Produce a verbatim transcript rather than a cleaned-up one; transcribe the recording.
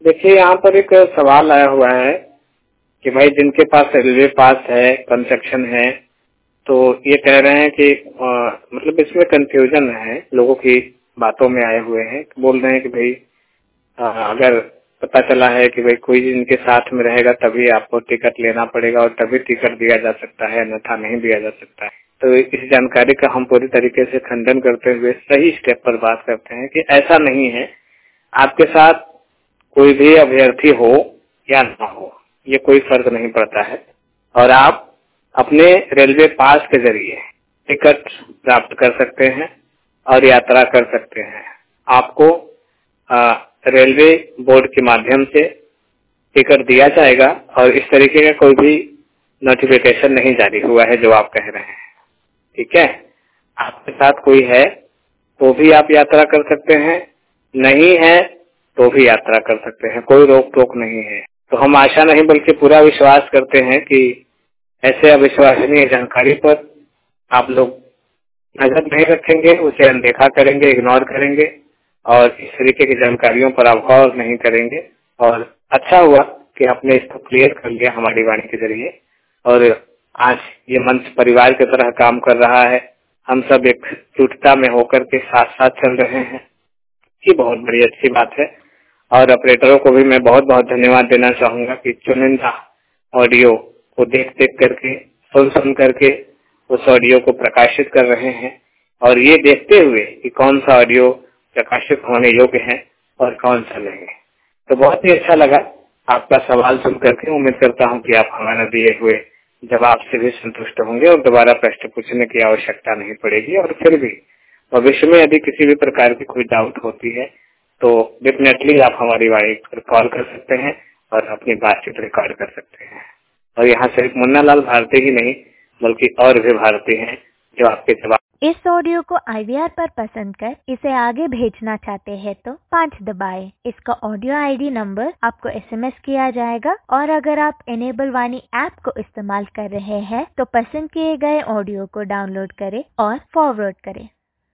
देखिए, यहाँ पर एक सवाल आया हुआ है कि भाई जिनके पास रेलवे पास है, कंस्ट्रक्शन है, तो ये कह रहे हैं कि आ, मतलब इसमें कंफ्यूजन है, लोगों की बातों में आए हुए हैं। बोल रहे हैं कि भाई आ, अगर पता चला है कि भाई कोई इनके साथ में रहेगा तभी आपको टिकट लेना पड़ेगा और तभी टिकट दिया जा सकता है, अन्यथा नहीं दिया जा सकता है। तो इस जानकारी का हम पूरी तरीके से खंडन करते हुए सही स्टेप पर बात करते हैं कि ऐसा नहीं है। आपके साथ कोई भी अभ्यर्थी हो या ना हो, ये कोई फर्क नहीं पड़ता है और आप अपने रेलवे पास के जरिए टिकट प्राप्त कर सकते हैं और यात्रा कर सकते हैं। आपको आ, रेलवे बोर्ड के माध्यम से टिकट दिया जाएगा और इस तरीके का कोई भी नोटिफिकेशन नहीं जारी हुआ है जो आप कह रहे हैं। ठीक है, आपके साथ कोई है तो भी आप यात्रा कर सकते हैं, नहीं है तो भी यात्रा कर सकते हैं, कोई रोक टोक नहीं है। तो हम आशा नहीं बल्कि पूरा विश्वास करते हैं कि ऐसे अविश्वसनीय जानकारी पर आप लोग नजर नहीं रखेंगे, उसे अनदेखा करेंगे, इग्नोर करेंगे और इस तरीके की जानकारियों पर आप गौर नहीं करेंगे। और अच्छा हुआ कि आपने इसको क्लियर कर लिया हमारी वाणी के जरिए और आज ये मंच परिवार की तरह काम कर रहा है। हम सब एक जुटता में होकर के साथ साथ चल रहे हैं, ये बहुत बड़ी अच्छी बात है। और ऑपरेटरों को भी मैं बहुत बहुत धन्यवाद देना चाहूंगा कि चुनिंदा ऑडियो को देख देख करके, सुन सुन करके उस ऑडियो को प्रकाशित कर रहे हैं और ये देखते हुए कि कौन सा ऑडियो प्रकाशित होने योग्य है और कौन सा नहीं है। तो बहुत ही अच्छा लगा आपका सवाल सुन करके। उम्मीद करता हूँ कि आप हमारा दिए हुए जवाब से भी संतुष्ट होंगे और दोबारा प्रश्न पूछने की आवश्यकता नहीं पड़ेगी। और फिर भी भविष्य में यदि किसी भी प्रकार की कोई डाउट होती है तो डेफिनेटली आप हमारी वाणी पर कॉल कर सकते हैं और अपनी बातचीत रिकॉर्ड कर सकते हैं। और यहाँ सिर्फ मुन्ना लाल भारती ही नहीं बल्कि और भी भारती हैं जो आपके जवाब। इस ऑडियो को आई वी आर पर पसंद कर इसे आगे भेजना चाहते हैं तो पाँच दबाएं। इसका ऑडियो आई डी नंबर आपको एस एम एस किया जाएगा और अगर आप इनेबल वाणी ऐप को इस्तेमाल कर रहे हैं तो पसंद किए गए ऑडियो को डाउनलोड करें और फॉरवर्ड करें।